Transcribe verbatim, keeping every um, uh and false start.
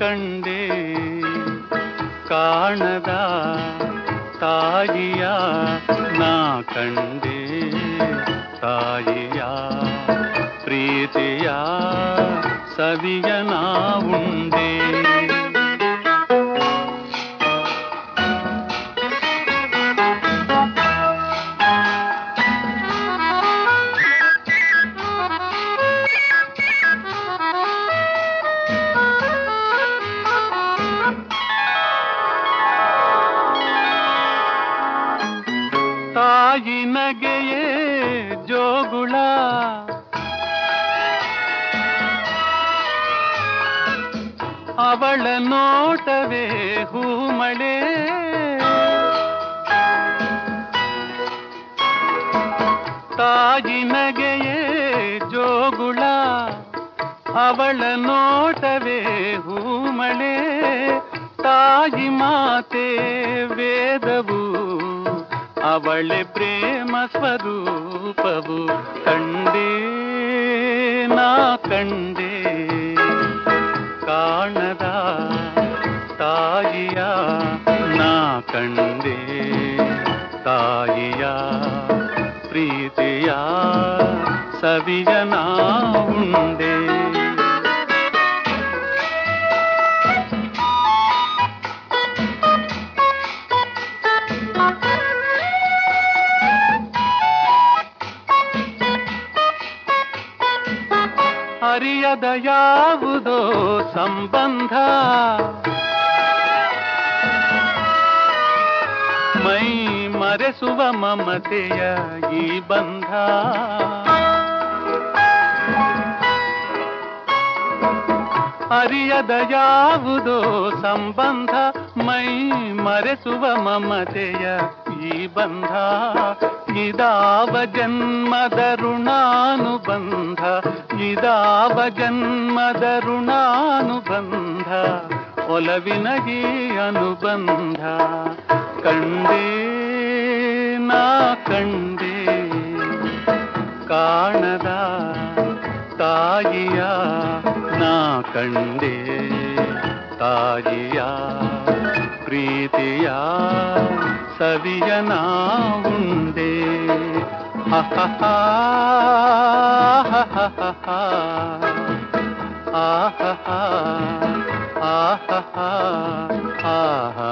ಕಂಡೆ ಕಾಣದ ತಾಯಿಯ ನಾ ಕಂಡೆ ತಾಯಿಯ ಪ್ರೀತಿಯ ಸವಿಯ ನಾ ಉಂಡೆ ತಾಯಿ ನಗೆಯೇ ಜೋಗುಳ ಅವಳ ನೋಟವೇ ಹೂಮಳೆ ತಾಯಿ ನಗೆಯೇ ಜೋಗುಳ ಅವಳ ನೋಟವೇ ಹೂಮಳೆ ತಾಯಿ ಮಾತೆ ವೇದವು ಅವಳೆ ಪ್ರೇಮ ಸ್ವರೂಪವು ಕಂಡೇ ನಾ ಕಂಡೇ ಕಾಣದ ತಾಯಿಯ ನಾ ಕಂಡೇ ತಾಯಿಯ ಪ್ರೀತಿಯ ಸವಿಯ ನಾ ಉಂಡೆ ಅರಿಯದ ಯಾವುದೋ ಸಂಬಂಧ ಮೈ ಮರೆಸುವ ಮಮತೆಯ ಈ ಬಂಧ ಅರಿಯದ ಯಾವುದೋ ಸಂಬಂಧ ಮೈ ಮರೆಸುವ ಮಮತೆಯ ಈ ಬಂಧ ಇದಾವ ಜನ್ಮದ ಋಣಾನುಬಂಧ ಇದಾವ ಜನ್ಮದ ಋಣಾನುಬಂಧ ಒಲವಿನ ಈ ಅನುಬಂಧ ಕಂಡೇ ನಾ ಕಂಡೇ ಕಾಣದ ತಾಯಿಯ ನಾ ಕಂಡೇ ತಾಯಿಯ ಪ್ರೀತಿಯ ಸವಿಯ ನಾ ಉಂಡೆ ಆಹಾ ಆಹಾ ಆಹಾ ಆಹಾ ಆಹಾ